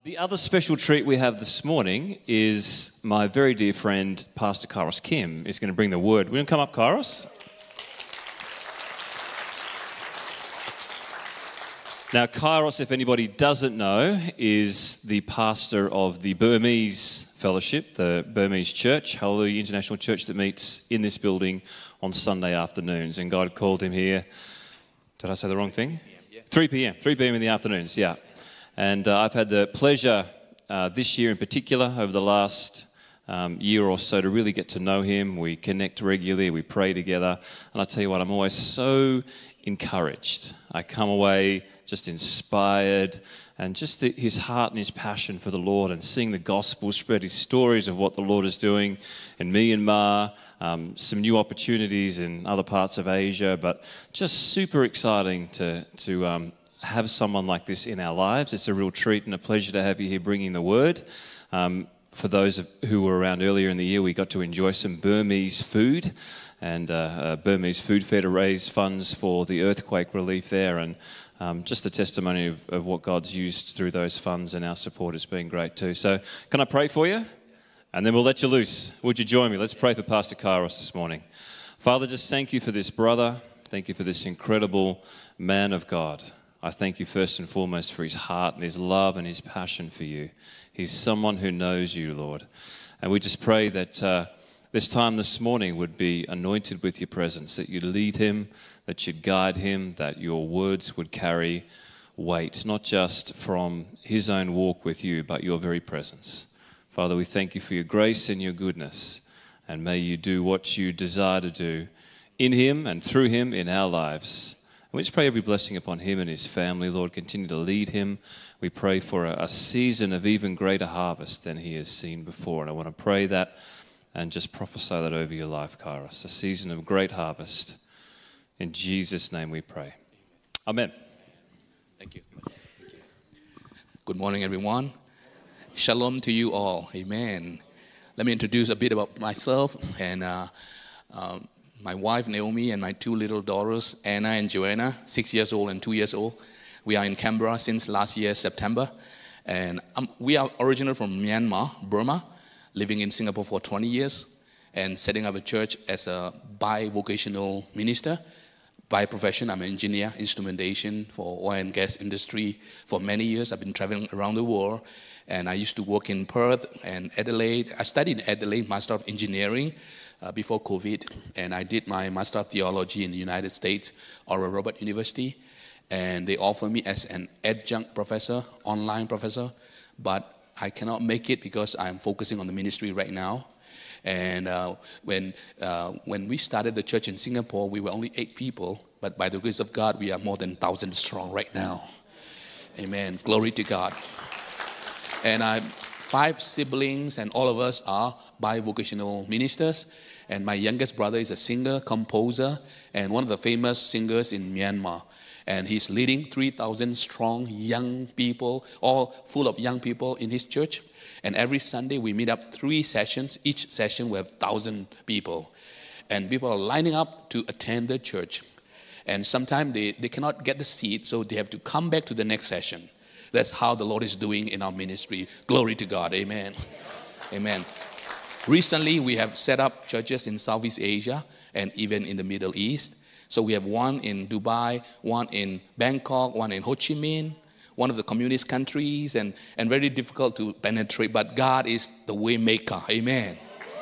The other special treat we have this morning is my very dear friend, Pastor Kairos Kim, is going to bring the word. Will you come up, Kairos? Now, Kairos, if anybody doesn't know, is the pastor of the Burmese Fellowship, the Burmese Church, Hallelujah International Church, that meets in this building on Sunday afternoons. And God called him here. Did I say the wrong thing? 3 p.m. 3 p.m. in the afternoons, yeah. And I've had the pleasure this year in particular, over the last year or so, to really get to know him. We connect regularly, we pray together. And I tell you what, I'm always so encouraged. I come away just inspired, and just his heart and his passion for the Lord, and seeing the gospel spread, his stories of what the Lord is doing in Myanmar, some new opportunities in other parts of Asia, but just super exciting to have someone like this in our lives. It's a real treat and a pleasure to have you here bringing the word. For those who were around earlier in the year, we got to enjoy some Burmese food and a Burmese food fair to raise funds for the earthquake relief there, and just a testimony of what God's used through those funds, and our support has been great too. So can I pray for you? And then we'll let you loose. Would you join me? Let's pray for Pastor Kairos this morning. Father, just thank you for this brother. Thank you for this incredible man of God. I thank you first and foremost for his heart and his love and his passion for you. He's someone who knows you, Lord. And we just pray that this time this morning would be anointed with your presence, that you'd lead him, that you'd guide him, that your words would carry weight, not just from his own walk with you, but your very presence. Father, we thank you for your grace and your goodness, and may you do what you desire to do in him and through him in our lives. And we just pray every blessing upon him and his family, Lord. Continue to lead him. We pray for a season of even greater harvest than he has seen before. And I want to pray that and just prophesy that over your life, Kairos. A season of great harvest. In Jesus' name we pray. Amen. Thank you. Good morning, everyone. Shalom to you all. Amen. Let me introduce a bit about myself and my wife, Naomi, and my two little daughters, Anna and Joanna, 6 years old and 2 years old. We are in Canberra since last year, September. And we are originally from Myanmar, Burma, living in Singapore for 20 years and setting up a church as a bivocational minister. By profession, I'm an engineer, instrumentation for oil and gas industry for many years. I've been traveling around the world. And I used to work in Perth and Adelaide. I studied in Adelaide, Master of Engineering, before COVID, and I did my Master of Theology in the United States, Oral Roberts University, and they offered me as an adjunct professor, online professor, but I cannot make it because I'm focusing on the ministry right now. And when we started the church in Singapore, we were only 8 people, but by the grace of God, we are more than 1,000 strong right now. Amen. Glory to God. And I'm 5 siblings, and all of us are bivocational ministers. And my youngest brother is a singer, composer, and one of the famous singers in Myanmar. And he's leading 3,000 strong young people, all full of young people in his church. And every Sunday we meet up 3 sessions. Each session we have 1,000 people. And people are lining up to attend the church. And sometimes they cannot get the seat, so they have to come back to the next session. That's how the Lord is doing in our ministry. Glory to God. Amen. Amen. Recently, we have set up churches in Southeast Asia and even in the Middle East. So we have one in Dubai, one in Bangkok, one in Ho Chi Minh, one of the communist countries, and very difficult to penetrate. But God is the way maker. Amen.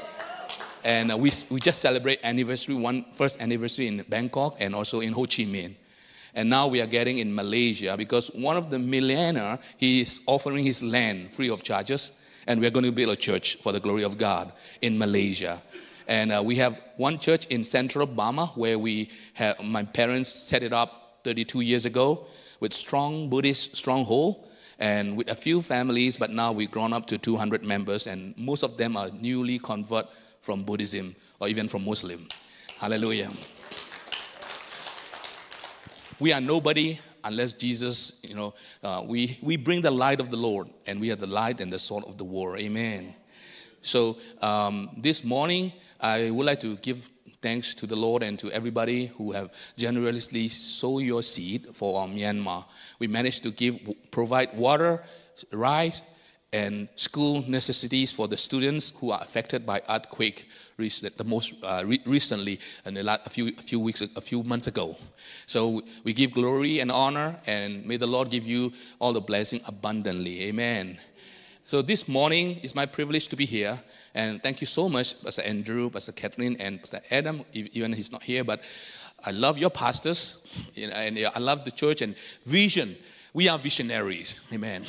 And we just celebrate first anniversary in Bangkok and also in Ho Chi Minh. And now we are getting in Malaysia because one of the millionaire, he is offering his land free of charges. And we are going to build a church for the glory of God in Malaysia. And we have one church in central Burma where my parents set it up 32 years ago with strong Buddhist stronghold and with a few families, but now we've grown up to 200 members, and most of them are newly converted from Buddhism or even from Muslim. Hallelujah. We are nobody unless Jesus, we bring the light of the Lord, and we are the light and the salt of the world. Amen. So this morning, I would like to give thanks to the Lord and to everybody who have generously sowed your seed for Myanmar. We managed to provide water, rice, and school necessities for the students who are affected by earthquake recently, and a few months ago. So we give glory and honor, and may the Lord give you all the blessing abundantly. Amen. So this morning is my privilege to be here, and thank you so much, Pastor Andrew, Pastor Catherine, and Pastor Adam, even he's not here, but I love your pastors, and I love the church and vision. We are visionaries. Amen.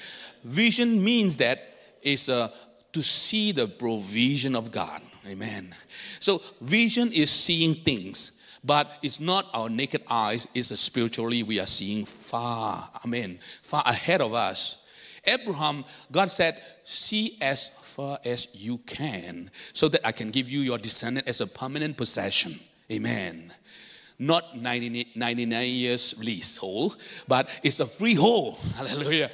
Vision means that is to see the provision of God. Amen. So vision is seeing things, but it's not our naked eyes. It's spiritually we are seeing far. Amen. Far ahead of us. Abraham, God said, see as far as you can, so that I can give you your descendant as a permanent possession. Amen. Not 99 years leasehold, but it's a freehold. Hallelujah.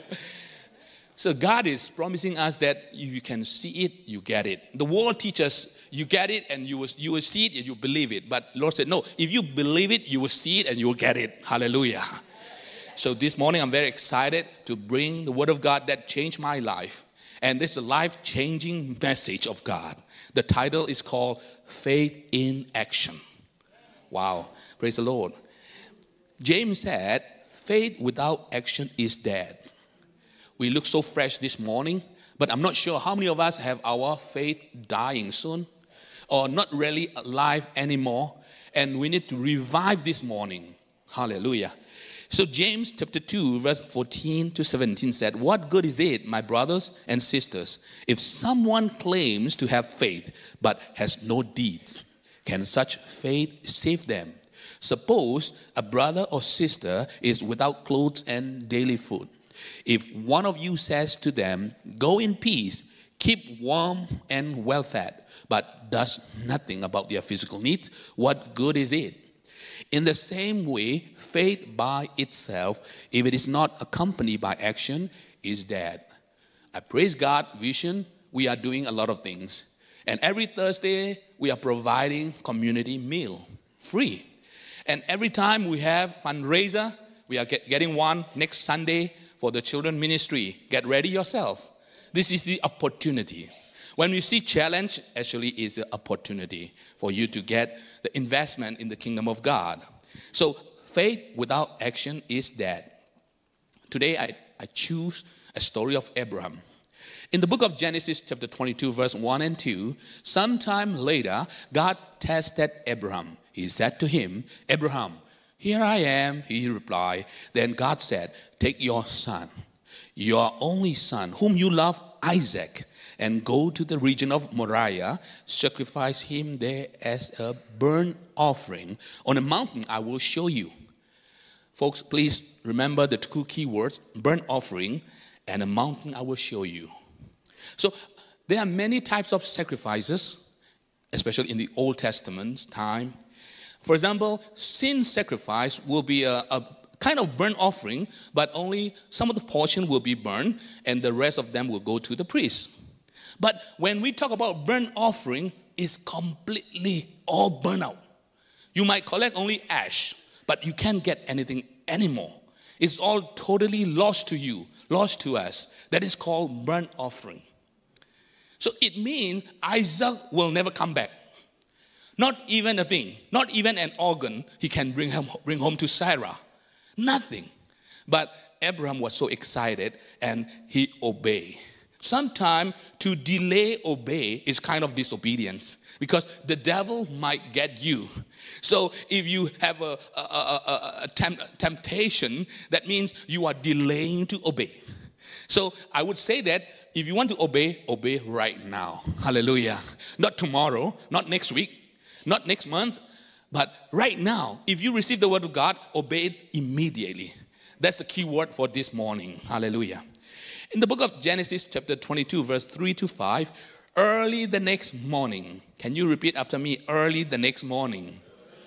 So God is promising us that you can see it, you get it. The world teaches you get it and you will see it and you believe it. But Lord said, no, if you believe it, you will see it and you will get it. Hallelujah. So this morning I'm very excited to bring the word of God that changed my life. And this is a life-changing message of God. The title is called Faith in Action. Wow. Praise the Lord. James said, faith without action is dead. We look so fresh this morning, but I'm not sure how many of us have our faith dying soon or not really alive anymore, and we need to revive this morning. Hallelujah. So James chapter 2 verse 14 to 17 said, what good is it, my brothers and sisters, if someone claims to have faith but has no deeds? Can such faith save them? Suppose a brother or sister is without clothes and daily food. If one of you says to them, go in peace, keep warm and well fed, but does nothing about their physical needs, what good is it? In the same way, faith by itself, if it is not accompanied by action, is dead. I praise God, Vision, we are doing a lot of things. And every Thursday, we are providing community meal, free. And every time we have fundraiser, we are getting one next Sunday for the children ministry. Get ready yourself. This is the opportunity. When we see challenge, actually is an opportunity for you to get the investment in the kingdom of God. So faith without action is dead. Today I choose a story of Abraham. In the book of Genesis chapter 22 verse 1 and 2, sometime later God tested Abraham. He said to him, Abraham, here I am, he replied. Then God said, take your son, your only son, whom you love, Isaac, and go to the region of Moriah, sacrifice him there as a burnt offering on a mountain I will show you. Folks, please remember the two key words, burnt offering and a mountain I will show you. So there are many types of sacrifices, especially in the Old Testament time. For example, sin sacrifice will be a kind of burnt offering, but only some of the portion will be burned and the rest of them will go to the priest. But when we talk about burnt offering, it's completely all burnt out. You might collect only ash, but you can't get anything anymore. It's all totally lost to you, lost to us. That is called burnt offering. So it means Isaac will never come back. Not even a thing, not even an organ he can bring home to Sarah. Nothing. But Abraham was so excited and he obeyed. Sometimes to delay obey is kind of disobedience because the devil might get you. So if you have a temptation, that means you are delaying to obey. So I would say that if you want to obey, obey right now. Hallelujah. Not tomorrow, not next week, not next month, but right now. If you receive the word of God, obey it immediately. That's the key word for this morning. Hallelujah. In the book of Genesis chapter 22 verse 3 to 5, early the next morning. Can you repeat after me? Early the next morning.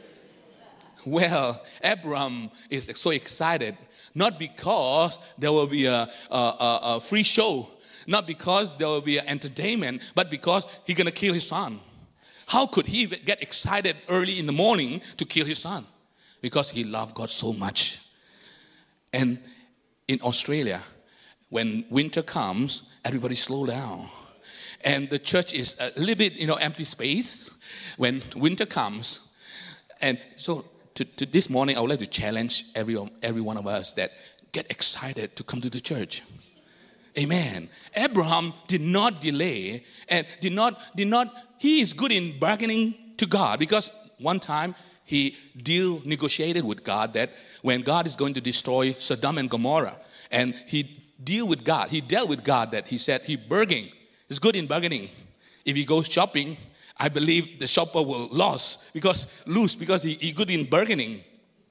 Well, Abraham is so excited, not because there will be a free show, not because there will be an entertainment, but because he's going to kill his son. How could he get excited early in the morning to kill his son? Because he loved God so much. And in Australia, when winter comes, everybody slow down. And the church is a little bit, empty space when winter comes. And so to this morning, I would like to challenge every one of us that get excited to come to the church. Amen. Abraham did not delay and he is good in bargaining to God, because one time he negotiated with God that when God is going to destroy Sodom and Gomorrah, and he dealt with God that he said he bargained. He's good in bargaining. If he goes shopping, I believe the shopper will lose because he good in bargaining.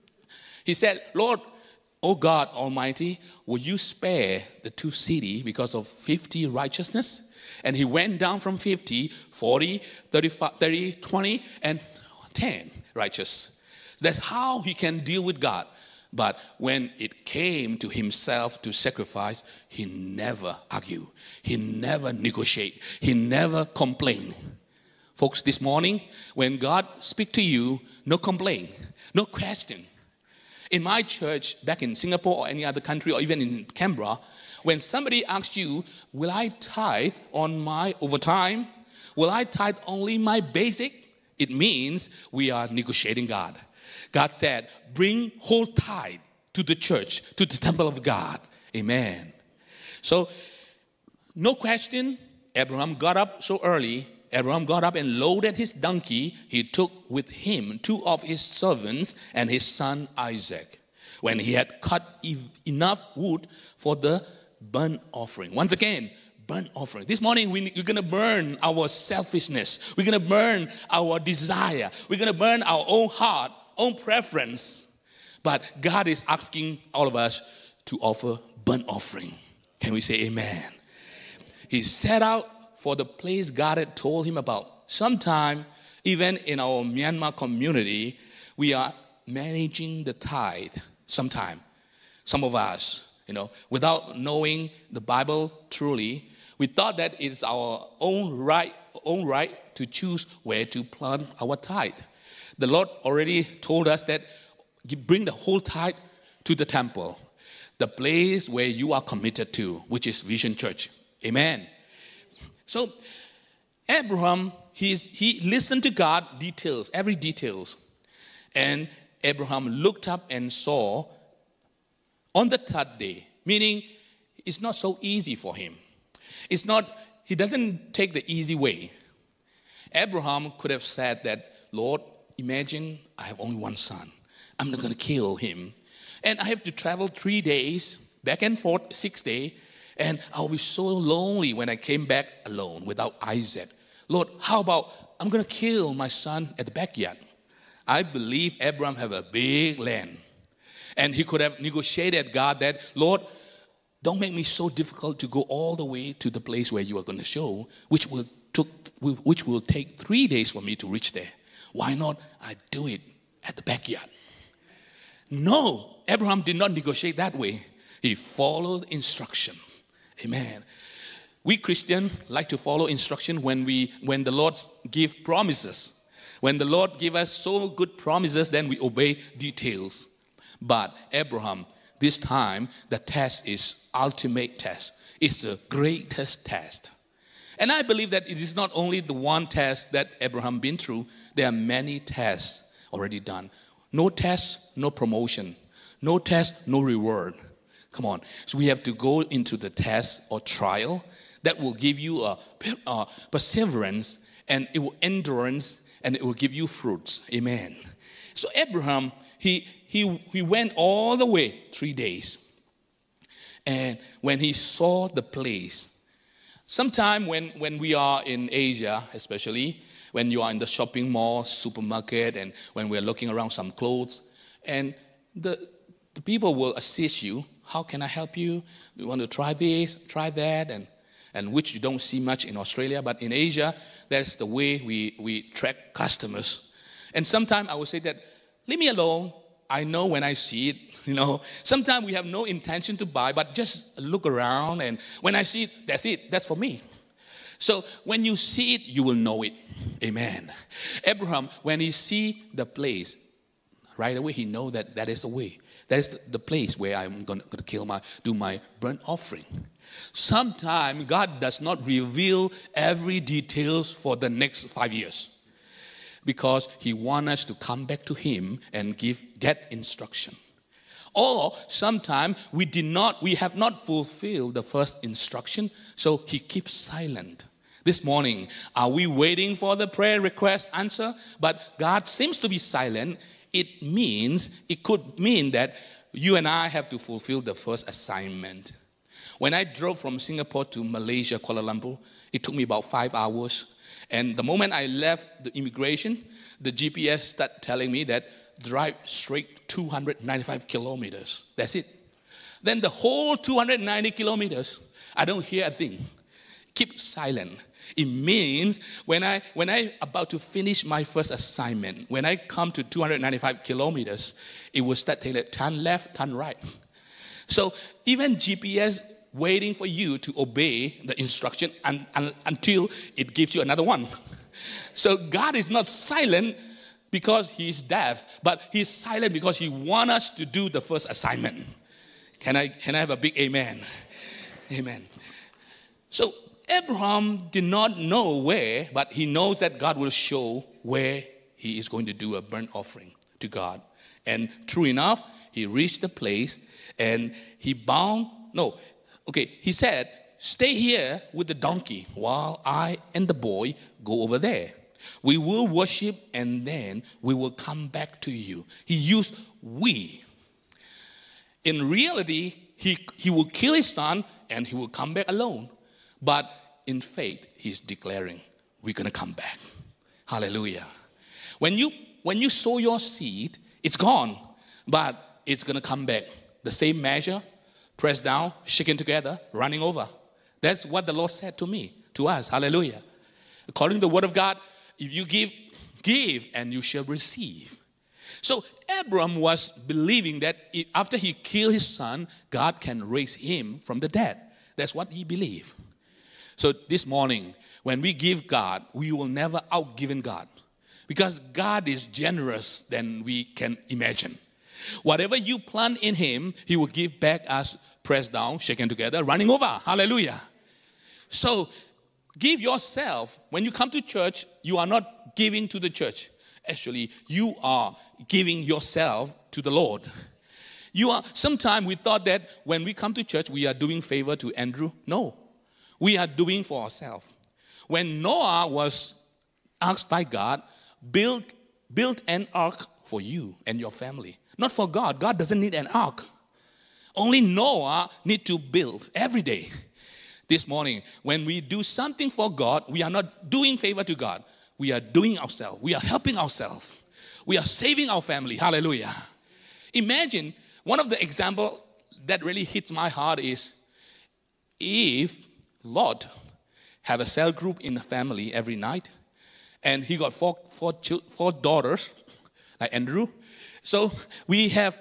He said, Lord, O God Almighty, will you spare the two cities because of 50 righteousness? And he went down from 50, 40, 35, 30, 20, and 10 righteous. That's how he can deal with God. But when it came to himself to sacrifice, he never argued. He never negotiated. He never complained. Folks, this morning, when God speaks to you, no complaint, no question. In my church, back in Singapore or any other country, or even in Canberra, when somebody asks you, will I tithe on my overtime? Will I tithe only my basic? It means we are negotiating God. God said, bring whole tithe to the church, to the temple of God. Amen. So, no question, Abraham got up so early. Abraham got up and loaded his donkey. He took with him 2 of his servants and his son Isaac, when he had cut enough wood for the burnt offering. Once again, burnt offering. This morning, we're going to burn our selfishness. We're going to burn our desire. We're going to burn our own heart, own preference. But God is asking all of us to offer burnt offering. Can we say amen? He set out for the place God had told him about. Sometime, even in our Myanmar community, we are managing the tithe. Sometime, some of us, without knowing the Bible truly, we thought that it's our own right to choose where to plant our tithe. The Lord already told us that bring the whole tithe to the temple, the place where you are committed to, which is Vision Church. Amen. So Abraham, he listened to God, every details. And Abraham looked up and saw on the third day, meaning it's not so easy for him. He doesn't take the easy way. Abraham could have said that, Lord, imagine I have only one son. I'm not going to kill him. And I have to travel 3 days, back and forth, 6 days. And I'll be so lonely when I came back alone without Isaac. Lord, how about I'm going to kill my son at the backyard? I believe Abraham have a big land. And he could have negotiated God that, Lord, don't make me so difficult to go all the way to the place where you are going to show, which will take 3 days for me to reach there. Why not I do it at the backyard? No, Abraham did not negotiate that way. He followed instruction. Amen. We Christians like to follow instruction when the Lord give promises. When the Lord give us so good promises, then we obey details. But Abraham, this time, the test is ultimate test. It's the greatest test. And I believe that it is not only the one test that Abraham been through. There are many tests already done. No test, no promotion. No test, no reward. Come on. So we have to go into the test or trial that will give you a perseverance, and it will endurance, and it will give you fruits. Amen. So Abraham, he went all the way 3 days. And when he saw the place, sometime when we are in Asia, especially, when you are in the shopping mall, supermarket, and when we're looking around some clothes, and the people will assist you. How can I help you? We want to try this, try that, and which you don't see much in Australia, but in Asia, that's the way we track customers. And sometimes I will say that, leave me alone. I know when I see it, Sometimes we have no intention to buy, but just look around, and when I see it, that's for me. So when you see it, you will know it. Amen. Abraham, when he see the place, right away he know that is the way. That is the place where I'm going to do my burnt offering. Sometimes God does not reveal every details for the next 5 years, because He wants us to come back to Him and get instruction. Or sometimes we have not fulfilled the first instruction, so He keeps silent. This morning, are we waiting for the prayer request answer? But God seems to be silent. It could mean that you and I have to fulfill the first assignment. When I drove from Singapore to Malaysia, Kuala Lumpur, it took me about 5 hours. And the moment I left the immigration, the GPS started telling me that drive straight 295 kilometers. That's it. Then the whole 290 kilometers, I don't hear a thing. Keep silent. It means when I about to finish my first assignment, when I come to 295 kilometers, it will start telling turn left, turn right. So even GPS waiting for you to obey the instruction until it gives you another one. So God is not silent because He is deaf, but He is silent because He wants us to do the first assignment. Can I have a big amen? Amen. So Abraham did not know where, but he knows that God will show where he is going to do a burnt offering to God. And true enough, he reached the place and he said, stay here with the donkey while I and the boy go over there. We will worship and then we will come back to you. He used we. In reality, he will kill his son and he will come back alone. But in faith, he's declaring, we're going to come back. Hallelujah. When you sow your seed, it's gone, but it's going to come back. The same measure, pressed down, shaken together, running over. That's what the Lord said to me, to us. Hallelujah. According to the word of God, if you give and you shall receive. So Abram was believing that after he killed his son, God can raise him from the dead. That's what he believed. So this morning, when we give God, we will never outgive God, because God is generous than we can imagine. Whatever you plant in Him, He will give back as pressed down, shaken together, running over. Hallelujah. So give yourself. When you come to church, you are not giving to the church. Actually, you are giving yourself to the Lord. Sometimes we thought that when we come to church, we are doing favor to Andrew. No. We are doing for ourselves. When Noah was asked by God, build an ark for you and your family. Not for God. God doesn't need an ark. Only Noah need to build every day. This morning, when we do something for God, we are not doing favor to God. We are doing ourselves. We are helping ourselves. We are saving our family. Hallelujah. Imagine, one of the examples that really hits my heart is if Lot have a cell group in the family every night, and he got four daughters, like Andrew. So if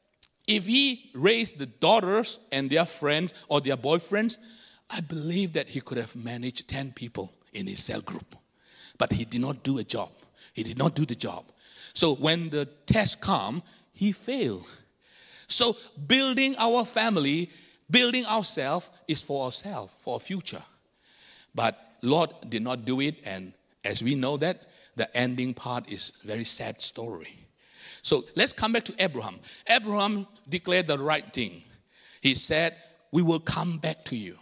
he raised the daughters and their friends or their boyfriends, I believe that he could have managed 10 people in his cell group. But he did not do a job. He did not do the job. So when the test come, he failed. So building our family, building ourselves is for ourselves, for our future. But Lord did not do it, and as we know that, the ending part is a very sad story. So let's come back to Abraham. Abraham declared the right thing. He said, we will come back to you.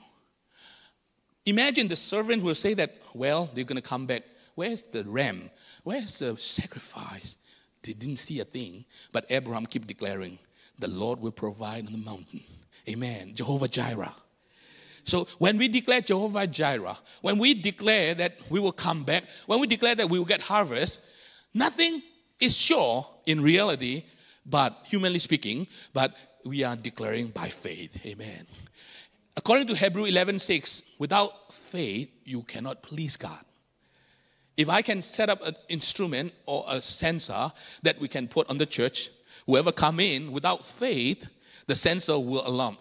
Imagine the servant will say that, well, they're going to come back. Where's the ram? Where's the sacrifice? They didn't see a thing. But Abraham kept declaring, the Lord will provide on the mountain. Amen. Jehovah Jireh. So when we declare Jehovah Jireh, when we declare that we will come back, when we declare that we will get harvest, nothing is sure in reality, but humanly speaking, but we are declaring by faith. Amen. According to Hebrews 11:6, without faith, you cannot please God. If I can set up an instrument or a sensor that we can put on the church, whoever come in without faith, the sensor will alarm.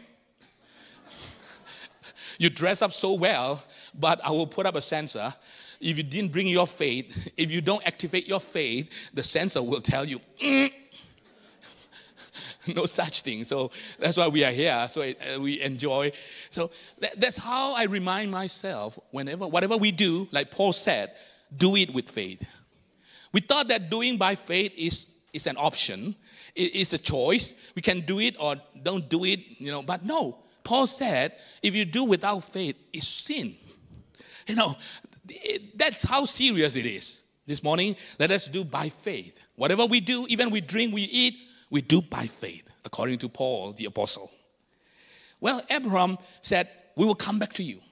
You dress up so well, but I will put up a sensor. If you didn't bring your faith, if you don't activate your faith, the sensor will tell you. No such thing. So that's why we are here. So we enjoy. So that's how I remind myself whatever we do, like Paul said, do it with faith. We thought that doing by faith is an option. It's a choice. We can do it or don't do it, But no, Paul said, if you do without faith, it's sin. That's how serious it is. This morning, let us do by faith. Whatever we do, even we drink, we eat, we do by faith, according to Paul, the apostle. Well, Abraham said, we will come back to you.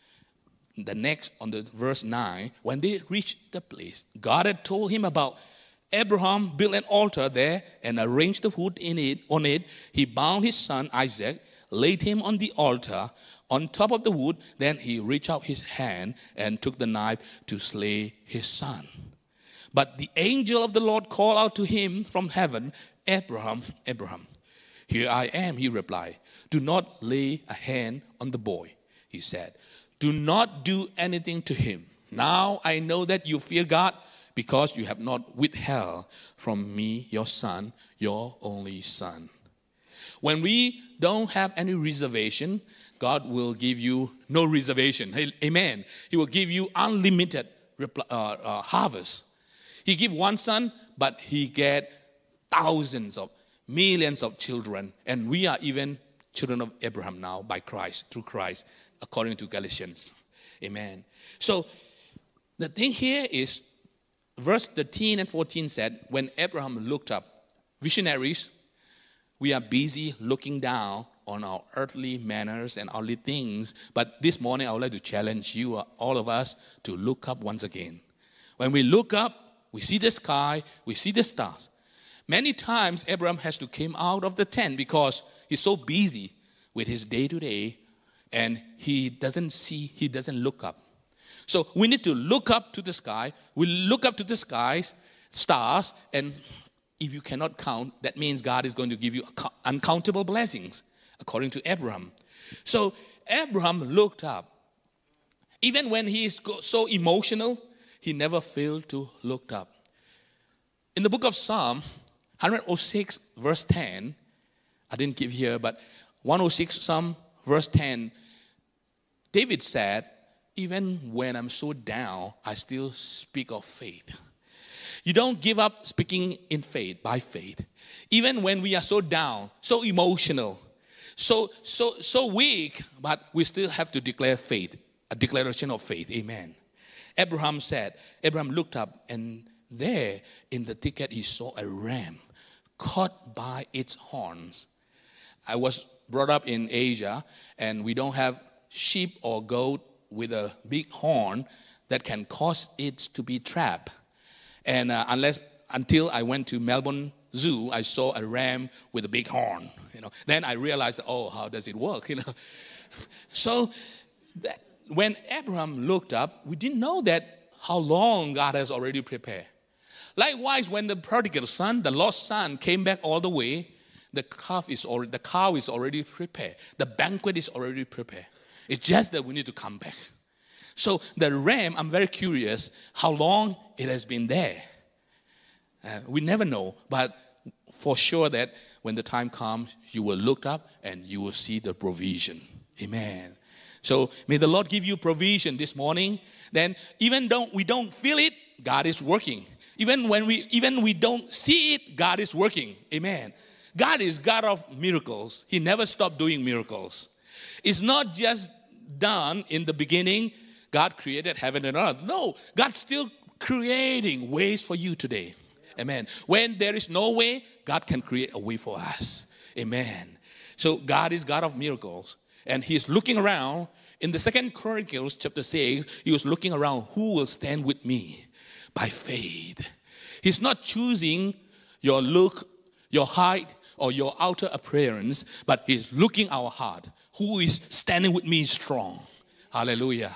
The next, on the verse 9, when they reached the place, God had told him about Abraham built an altar there and arranged the wood on it. He bound his son Isaac, laid him on the altar on top of the wood. Then he reached out his hand and took the knife to slay his son. But the angel of the Lord called out to him from heaven, Abraham, Abraham. Here I am, he replied. Do not lay a hand on the boy, he said. Do not do anything to him. Now I know that you fear God, because you have not withheld from me your son, your only son. When we don't have any reservation, God will give you no reservation. Amen. He will give you unlimited harvest. He give one son, but he get thousands of millions of children. And we are even children of Abraham now by Christ, through Christ, according to Galatians. Amen. So the thing here is, verse 13 and 14 said, when Abraham looked up, visionaries, we are busy looking down on our earthly manners and earthly things. But this morning, I would like to challenge you, all of us, to look up once again. When we look up, we see the sky, we see the stars. Many times, Abraham has to come out of the tent because he's so busy with his day-to-day, and he doesn't look up. So we need to look up to the sky. We look up to the skies, stars, and if you cannot count, that means God is going to give you uncountable blessings, according to Abraham. So Abraham looked up. Even when he is so emotional, he never failed to look up. In the book of Psalm 106, verse 10, I didn't give here, but 106, Psalm, verse 10, David said, even when I'm so down, I still speak of faith. You don't give up speaking in faith, by faith. Even when we are so down, so emotional, so weak, but we still have to declare faith, a declaration of faith. Amen. Abraham looked up, and there in the thicket he saw a ram caught by its horns. I was brought up in Asia, and we don't have sheep or goat with a big horn that can cause it to be trapped. And until I went to Melbourne Zoo, I saw a ram with a big horn. Then I realized, how does it work? So when Abraham looked up, we didn't know that how long God has already prepared. Likewise, when the prodigal son, the lost son, came back all the way, the cow is already prepared. The banquet is already prepared. It's just that we need to come back. So the ram, I'm very curious how long it has been there. We never know, but for sure that when the time comes, you will look up and you will see the provision. Amen. So may the Lord give you provision this morning. Then even though we don't feel it, God is working. Even when we don't see it, God is working. Amen. God is God of miracles. He never stopped doing miracles. It's not just done in the beginning. God created heaven and earth. No, God's still creating ways for you today. Amen. When there is no way, God can create a way for us. Amen. So God is God of miracles. And He's looking around. In the 2 Chronicles chapter 6, He was looking around, who will stand with me by faith? He's not choosing your look, your height, or your outer appearance, but He's looking our heart. Who is standing with me strong? Hallelujah.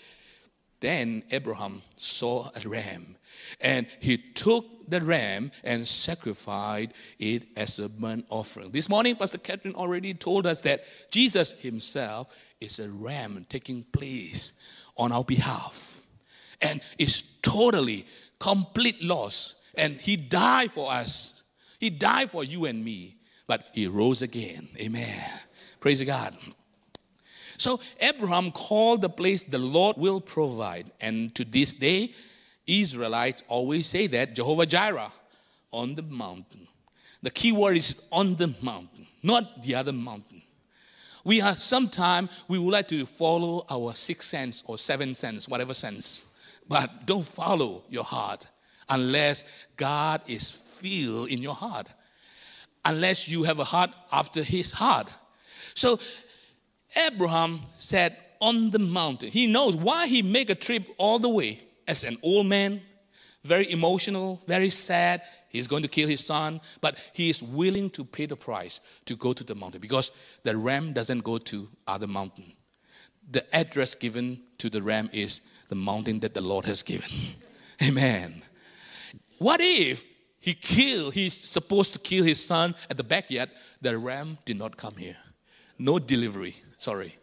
Then Abraham saw a ram, and he took the ram and sacrificed it as a burnt offering. This morning, Pastor Catherine already told us that Jesus Himself is a ram taking place on our behalf. And it's totally, complete loss. And He died for us. He died for you and me. but he rose again. Amen. Praise God. So Abraham called the place the Lord will provide. And to this day, Israelites always say that Jehovah Jireh, on the mountain. The key word is on the mountain, not the other mountain. Sometimes we would like to follow our sixth sense or seventh sense, whatever sense. But don't follow your heart unless God is filled in your heart. Unless you have a heart after his heart. So Abraham said on the mountain. He knows why he make a trip all the way. As an old man, very emotional, very sad. He's going to kill his son, but he is willing to pay the price to go to the mountain because the ram doesn't go to other mountain. The address given to the ram is the mountain that the Lord has given. Amen. What if he's supposed to kill his son at the backyard? The ram did not come here. No delivery. Sorry.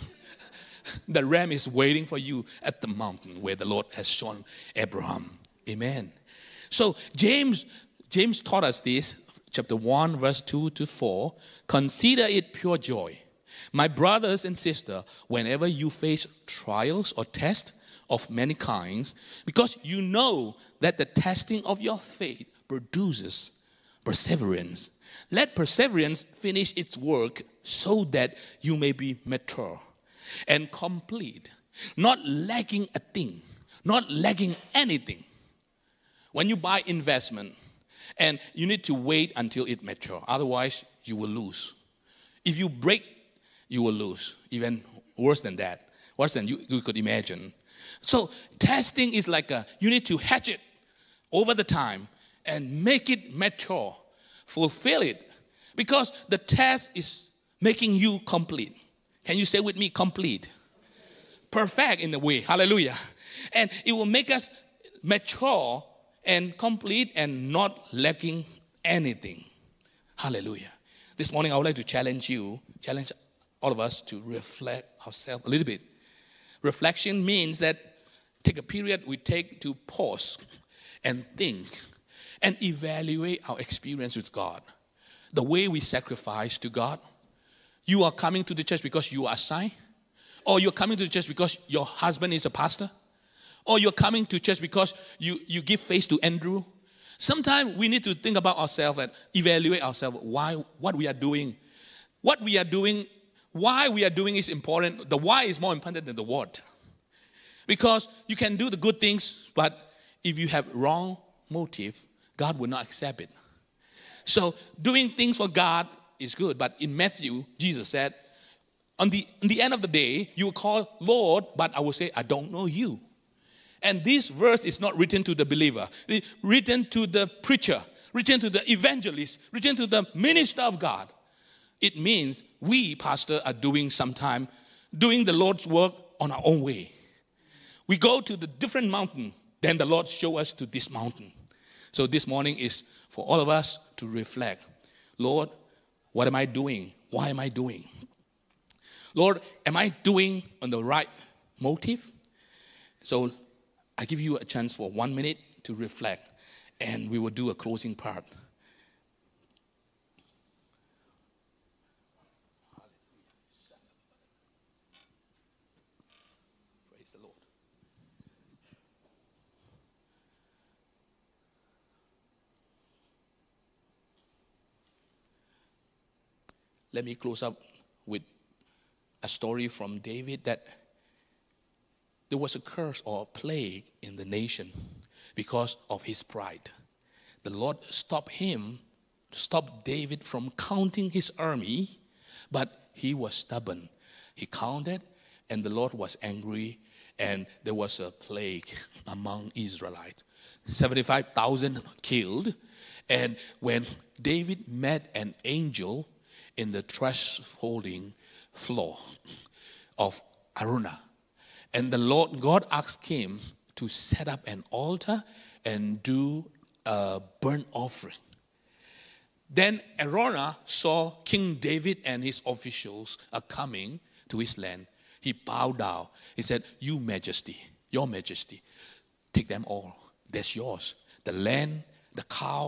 The ram is waiting for you at the mountain where the Lord has shown Abraham. Amen. So James taught us this, chapter 1, verse 2 to 4. Consider it pure joy, my brothers and sisters, whenever you face trials or tests of many kinds, because you know that the testing of your faith produces perseverance. Let perseverance finish its work so that you may be mature and complete, not lacking a thing, not lacking anything. When you buy investment, and you need to wait until it matures, otherwise you will lose. If you break, you will lose. Even worse than that, worse than you could imagine. So testing is like you need to hatch it over the time and make it mature, fulfill it, because the test is making you complete. Can you say with me, complete? Perfect in a way. Hallelujah. And it will make us mature and complete and not lacking anything. Hallelujah. This morning I would like to challenge all of us to reflect ourselves a little bit. Reflection means that take a period we take to pause and think and evaluate our experience with God. The way we sacrifice to God. You are coming to the church because you are assigned, or you're coming to the church because your husband is a pastor, or you're coming to church because you give face to Andrew. Sometimes we need to think about ourselves and evaluate ourselves. What we are doing, why we are doing is important. The why is more important than the what. Because you can do the good things, but if you have wrong motive, God will not accept it. So doing things for God is good, but in Matthew, Jesus said, on the end of the day, you will call Lord, but I will say, I don't know you. And this verse is not written to the believer, it's written to the preacher, written to the evangelist, written to the minister of God. It means we, pastor, are doing the Lord's work on our own way. We go to the different mountain, then the Lord show us to this mountain. So this morning is for all of us to reflect. Lord, what am I doing? Why am I doing? Lord, am I doing on the right motive? So I give you a chance for 1 minute to reflect, and we will do a closing part. Praise the Lord. Let me close up with a story from David that there was a curse or a plague in the nation because of his pride. The Lord stopped David from counting his army, but he was stubborn. He counted, and the Lord was angry, and there was a plague among Israelites. 75,000 killed, and when David met an angel in the thresholding floor of Araunah, and the Lord God asked him to set up an altar and do a burnt offering. Then Araunah saw King David and his officials are coming to his land. He bowed down. He said, "You Majesty, your Majesty, take them all. That's yours. The land, the cow,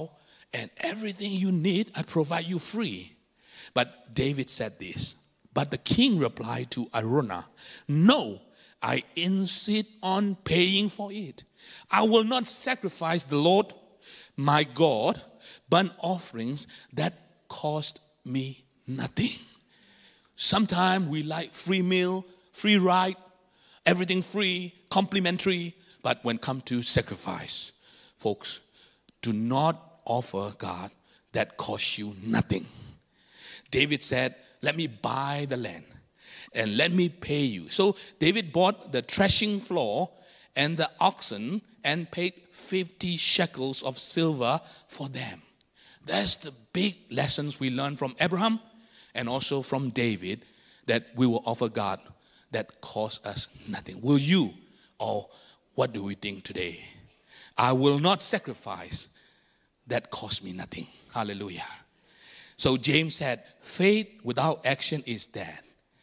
and everything you need, I provide you free. But David said this. But the king replied to Araunah, no, I insist on paying for it. I will not sacrifice the Lord my God burnt offerings that cost me nothing. Sometimes we like free meal, free ride, everything free, complimentary. But when it comes to sacrifice, folks, do not offer God that costs you nothing. David said, let me buy the land and let me pay you. So David bought the threshing floor and the oxen and paid 50 shekels of silver for them. That's the big lessons we learn from Abraham and also from David, that we will offer God that costs us nothing. Will you, or what do we think today? I will not sacrifice that costs me nothing. Hallelujah. So James said, faith without action is dead.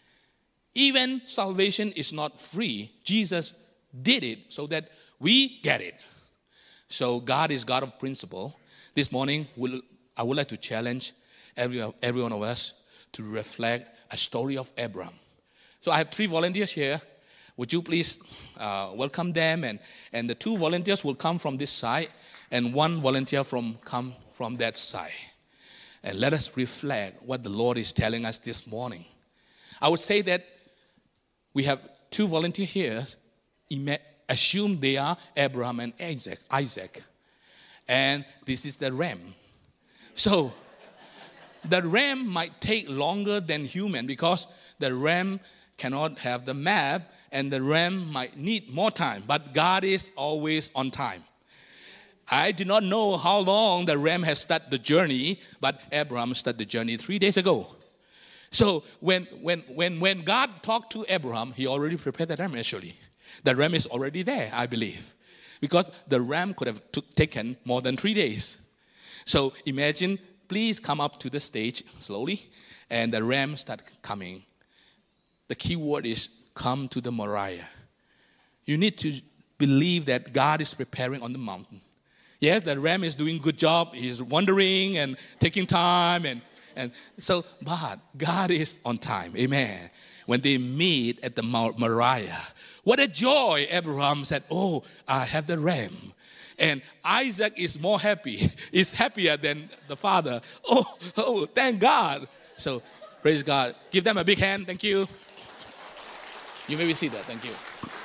Even salvation is not free. Jesus did it so that we get it. So God is God of principle. This morning, I would like to challenge every one of us to reflect a story of Abraham. So I have 3 volunteers here. Would you please welcome them? And the 2 volunteers will come from this side, and 1 volunteer come from that side. And let us reflect what the Lord is telling us this morning. I would say that we have 2 volunteers here. Assume they are Abraham and Isaac. And this is the ram. So the ram might take longer than human because the ram cannot have the map and the ram might need more time. But God is always on time. I do not know how long the ram has started the journey, but Abraham started the journey 3 days ago. So when God talked to Abraham, he already prepared the ram actually. The ram is already there, I believe. Because the ram could have taken more than 3 days. So imagine, please come up to the stage slowly, and the ram start coming. The key word is come to the Moriah. You need to believe that God is preparing on the mountain. Yes, the ram is doing a good job. He's wandering and taking time. And so, but God is on time. Amen. When they meet at the Mount Moriah, what a joy. Abraham said, oh, I have the ram. And Isaac is more happy. He's happier than the father. Oh, thank God. So, praise God. Give them a big hand. Thank you. You may be seated. Thank you.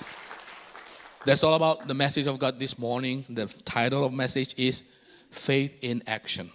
That's all about the message of God this morning. The title of the message is Faith in Action.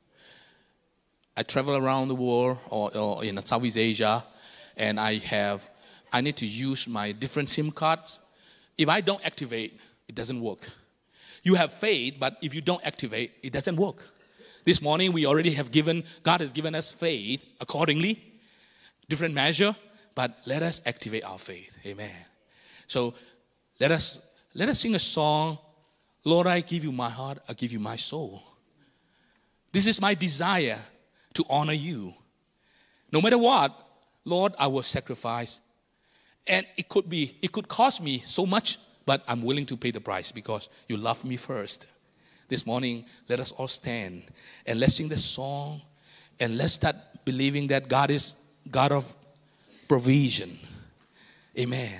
I travel around the world or in Southeast Asia, and I need to use my different SIM cards. If I don't activate, it doesn't work. You have faith, but if you don't activate, it doesn't work. This morning, God has given us faith accordingly, different measure, but let us activate our faith. Amen. So let us sing a song. Lord, I give you my heart, I give you my soul. This is my desire to honor you. No matter what, Lord, I will sacrifice. And it could cost me so much, but I'm willing to pay the price because you love me first. This morning, let us all stand and let's sing this song and let's start believing that God is God of provision. Amen.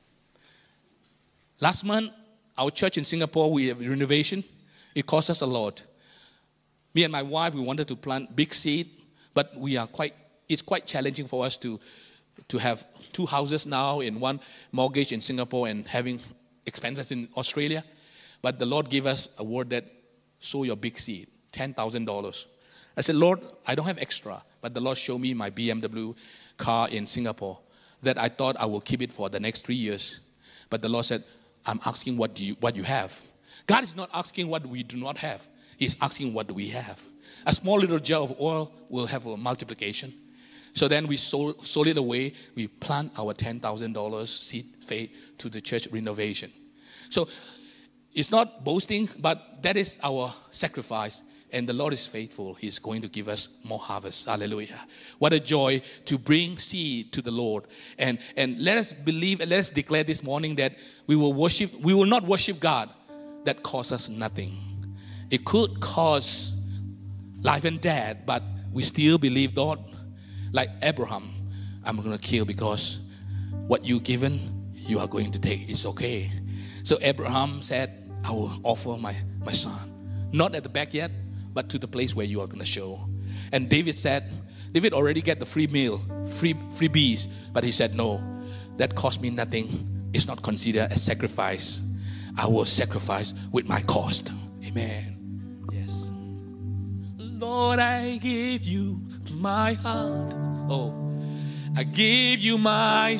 Last month, our church in Singapore, we have renovation. It cost us a lot. Me and my wife, we wanted to plant big seed, but it's quite challenging for us to have 2 houses now in 1 mortgage in Singapore and having expenses in Australia. But the Lord gave us a word that sow your big seed, $10,000. I said, Lord, I don't have extra. But the Lord showed me my BMW car in Singapore that I thought I will keep it for the next 3 years. But the Lord said, I'm asking what you have. God is not asking what we do not have. He's asking what do we have. A small little jar of oil will have a multiplication. So then we sold it away. We plant our $10,000 seed faith to the church renovation. So it's not boasting, but that is our sacrifice. And the Lord is faithful. He's going to give us more harvest. Hallelujah. What a joy to bring seed to the Lord. And let us believe and let us declare this morning that we will not worship God that costs us nothing. It could cost life and death, but we still believe God. Like Abraham, I'm going to kill because what you given, you are going to take. It's okay. So Abraham said, I will offer my son. Not at the back yet, but to the place where you are going to show. And David said, David already get the free meal, freebies, but he said, no, that cost me nothing. It's not considered a sacrifice. I will sacrifice with my cost. Amen. Yes. Lord, I give you my heart. Oh, I give you my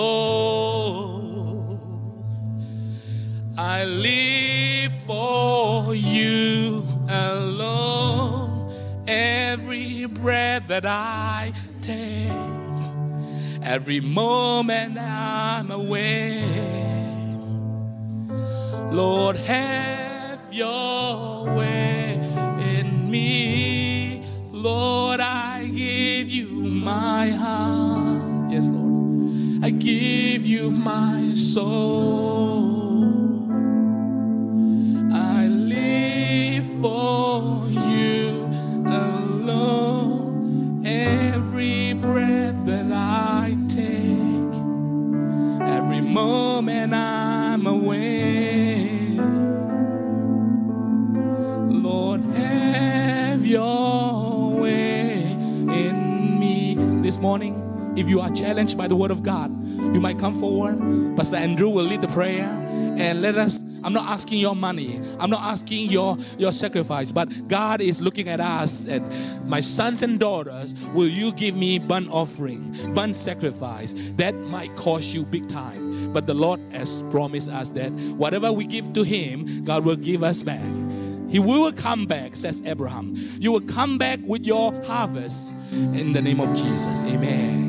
soul. I live for you alone. Every breath that I take, every moment I'm awake, Lord, have your way in me. Lord, I give you my heart. Yes, Lord. I give you my soul. I live for you alone. Every breath that I take, every moment I'm awake, Lord, have your way in me. This morning, if you are challenged by the word of God, you might come forward. Pastor Andrew will lead the prayer, and let us, I'm not asking your money, I'm not asking your sacrifice, but God is looking at us and my sons and daughters, will you give me burnt offering, burnt sacrifice? That might cost you big time, but the Lord has promised us that whatever we give to Him, God will give us back. He will come back, says Abraham. You will come back with your harvest in the name of Jesus. Amen.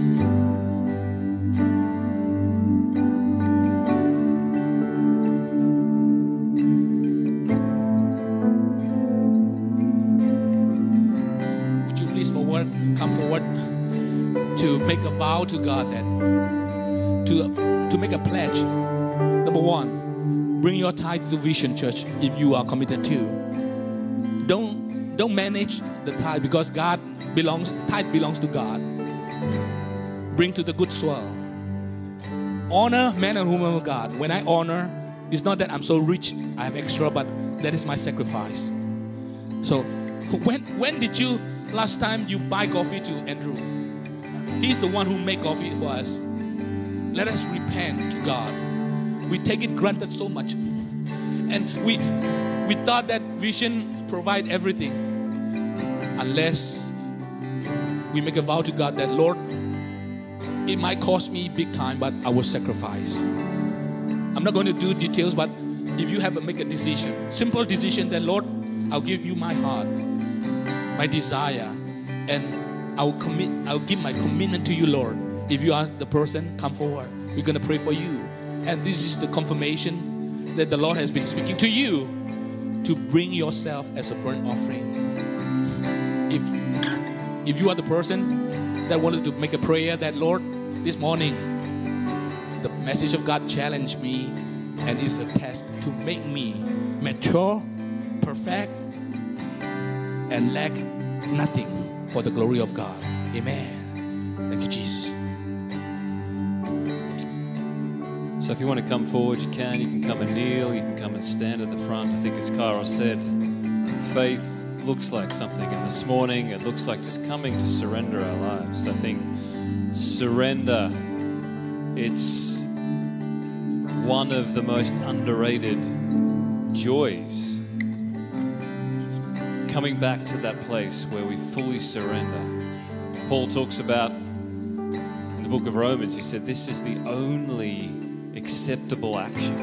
Come forward to make a vow to God, that to make a pledge. Number one, bring your tithe to Vision Church if you are committed to. Don't manage the tithe, because tithe belongs to God. Bring to the good soil. Honor man and woman of God. When I honor, it's not that I'm so rich, I have extra, but that is my sacrifice. So when did you last time you buy coffee to Andrew? He's the one who make coffee for us. Let us repent to God. We take it granted so much, and we thought that Vision provide everything, unless we make a vow to God that, Lord, it might cost me big time, but I will sacrifice. I'm not going to do details, but if you have to make a decision, simple decision, that, Lord, I'll give you my heart, my desire, and I'll give my commitment to you, Lord. If you are the person, come forward. We're going to pray for you. And this is the confirmation that the Lord has been speaking to you, to bring yourself as a burnt offering. If you are the person that wanted to make a prayer that, Lord, this morning the message of God challenged me, and is a test to make me mature, perfect, and lack nothing for the glory of God. Amen. Thank you, Jesus. So if you want to come forward, you can come and kneel, you can come and stand at the front. I think as Kairos said, faith looks like something, and this morning it looks like just coming to surrender our lives. I think surrender, it's one of the most underrated joys. Coming back to that place where we fully surrender. Paul talks about in the book of Romans, he said this is the only acceptable action.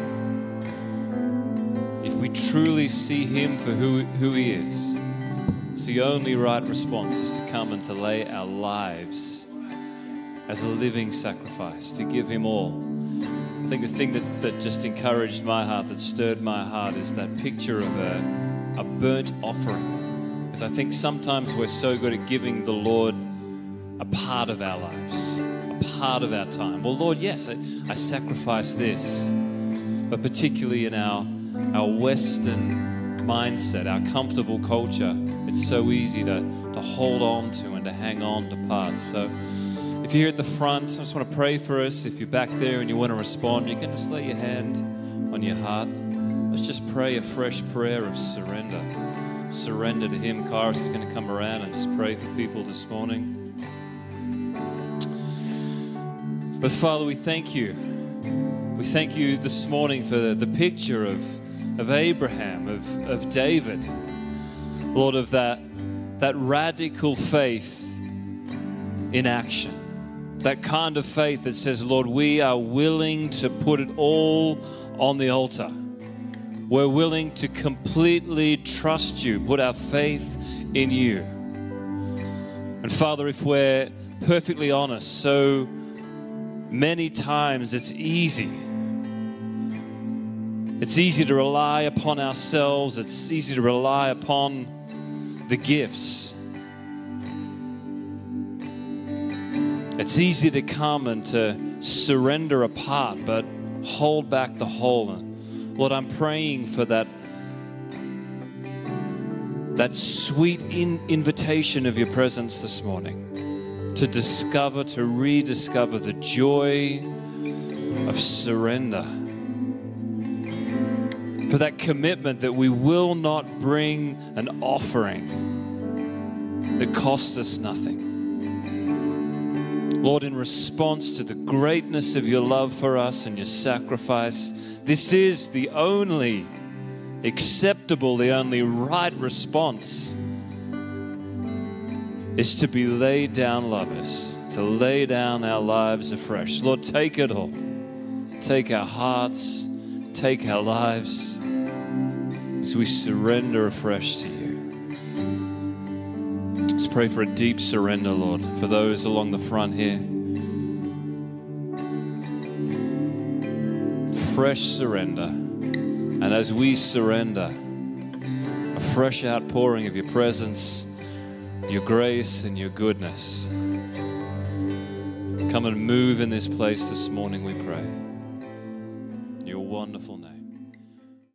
If we truly see Him for who He is, it's the only right response is to come and to lay our lives as a living sacrifice, to give Him all. I think the thing that just encouraged my heart, that stirred my heart, is that picture of a burnt offering. Because I think sometimes we're so good at giving the Lord a part of our lives, a part of our time. Well, Lord, yes, I sacrifice this. But particularly in our Western mindset, our comfortable culture. It's so easy to hold on to and to hang on to parts. So if you're here at the front, I just want to pray for us. If you're back there and you want to respond, you can just lay your hand on your heart. Let's just pray a fresh prayer of surrender. Surrender to Him. Kairos is going to come around and just pray for people this morning. But Father, we thank you. We thank you this morning for the picture of Abraham, of David. Lord, of that radical faith in action. That kind of faith that says, Lord, we are willing to put it all on the altar. We're willing to completely trust you, put our faith in you. And Father, if we're perfectly honest, so many times it's easy. It's easy to rely upon ourselves. It's easy to rely upon the gifts. It's easy to come and to surrender a part, but hold back the whole. And Lord, I'm praying for that sweet invitation of your presence this morning to discover, to rediscover the joy of surrender. For that commitment that we will not bring an offering that costs us nothing. Lord, in response to the greatness of your love for us and your sacrifice, this is the only acceptable, the only right response is to be laid down lovers, to lay down our lives afresh. Lord, take it all. Take our hearts, take our lives as we surrender afresh to you. Let's pray for a deep surrender, Lord, for those along the front here. Fresh surrender. And as we surrender, a fresh outpouring of your presence, your grace and your goodness. Come and move in this place this morning, we pray. In your wonderful name.